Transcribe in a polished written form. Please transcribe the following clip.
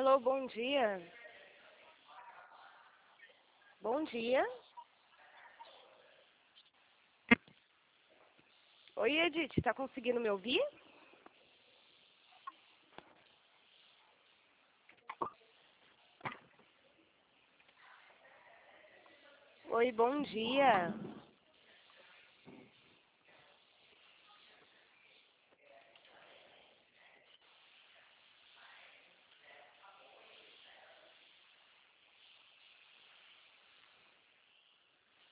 Alô, bom dia. Bom dia. Oi, Edith, tá conseguindo me ouvir? Oi, bom dia.